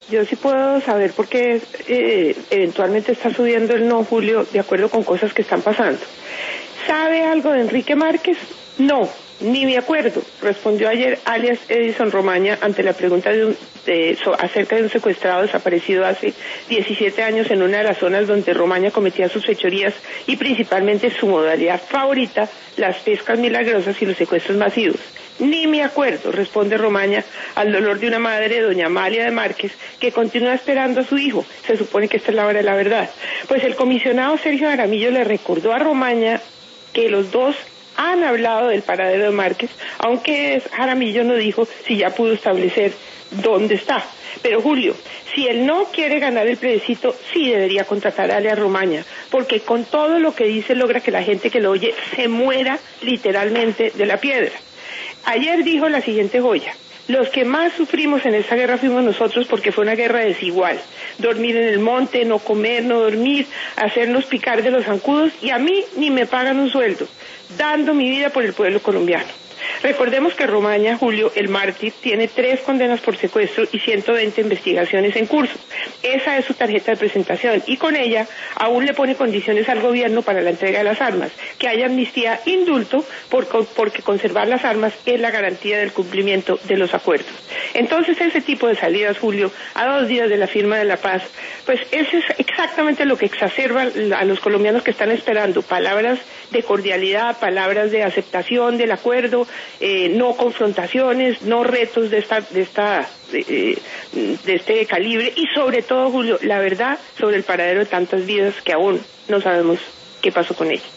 Yo sí puedo saber por qué eventualmente está subiendo el no, Julio, de acuerdo con cosas que están pasando. ¿Sabe algo de Enrique Márquez? No, ni me acuerdo, respondió ayer alias Edison Romaña ante la pregunta acerca de un secuestrado desaparecido hace 17 años en una de las zonas donde Romaña cometía sus fechorías y principalmente su modalidad favorita, las pescas milagrosas y los secuestros masivos. Ni me acuerdo, responde Romaña al dolor de una madre, doña Amalia de Márquez, que continúa esperando a su hijo. Se supone que esta es la hora de la verdad. Pues el comisionado Sergio Jaramillo le recordó a Romaña que los dos han hablado del paradero de Márquez, aunque Jaramillo no dijo si ya pudo establecer dónde está. Pero Julio, si él no quiere ganar el plebiscito, sí debería contratar a alias Romaña, porque con todo lo que dice logra que la gente que lo oye se muera literalmente de la piedra. Ayer dijo la siguiente joya: los que más sufrimos en esta guerra fuimos nosotros porque fue una guerra desigual. Dormir en el monte, no comer, no dormir, hacernos picar de los zancudos y a mí ni me pagan un sueldo, dando mi vida por el pueblo colombiano. Recordemos que Romaña, Julio, el mártir, tiene 3 condenas por secuestro y 120 investigaciones en curso. Esa es su tarjeta de presentación y con ella aún le pone condiciones al gobierno para la entrega de las armas, que haya amnistía, indulto, porque conservar las armas es la garantía del cumplimiento de los acuerdos. Entonces ese tipo de salidas, Julio, a 2 días de la firma de la paz, pues eso es exactamente lo que exacerba a los colombianos que están esperando palabras de cordialidad, palabras de aceptación del acuerdo, no confrontaciones, no retos de este calibre y sobre todo, Julio, la verdad sobre el paradero de tantas vidas que aún no sabemos qué pasó con ellas.